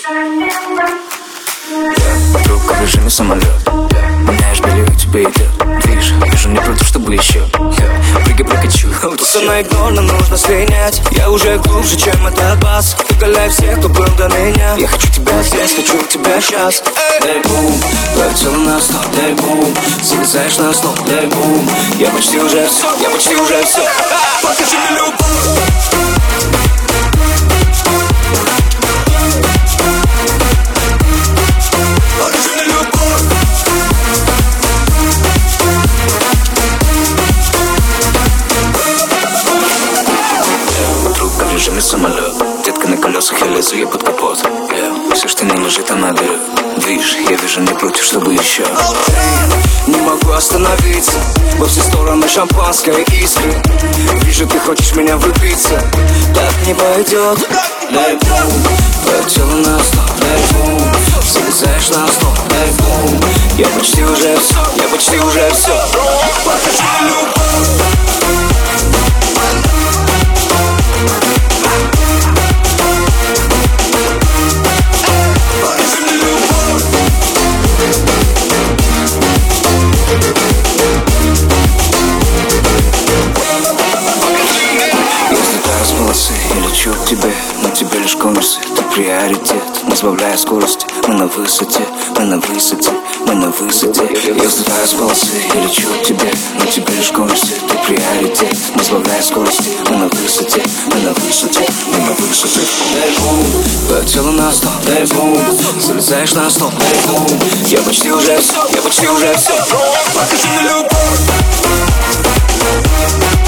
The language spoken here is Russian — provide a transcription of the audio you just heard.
Вокруг в режиме самолет. Меняешь белье, и тебе идет. Движ, вижу, не против, чтобы еще. Прыгай, прокачу. Пацана, игнор, нам нужно слинять. Я уже глубже, чем этот бас. Удаляй всех, кто был до меня. Я хочу тебя здесь, хочу тебя сейчас. Дай бум, твое тело на стол. Дай бум, залезаешь на стол. Дай бум, я почти уже все, я почти уже все. Покажи мне любовь. Самолет, детка на колесах, я лезу, я под капот. Все, что не лежит, она берет. Движ, я вижу, не против, чтобы еще. Не могу остановиться. Во все стороны шампанское искры. Вижу, ты хочешь меня влюбиться. Так не пойдет. Дай бум, твое тело на стол. Дай бум, залезаешь на стол. Дай бум, я почти уже все, я почти уже все. Покажи любовь. Я лечу к тебе, но тебе лишь конусы. Ты приоритет, не сбавляя скорости. Мы на высоте, мы на высоте, мы на высоте. Я взлетаю с полосы, я лечу к тебе, но тебе лишь конусы. Ты приоритет, не сбавляя скорости. Мы на высоте, мы на высоте, мы на высоте. Дай бум, твое тело на стол. Дай бум, залезаешь на стол. Дай бум, я почти уже все, я почти уже все. Покажи мне любовь.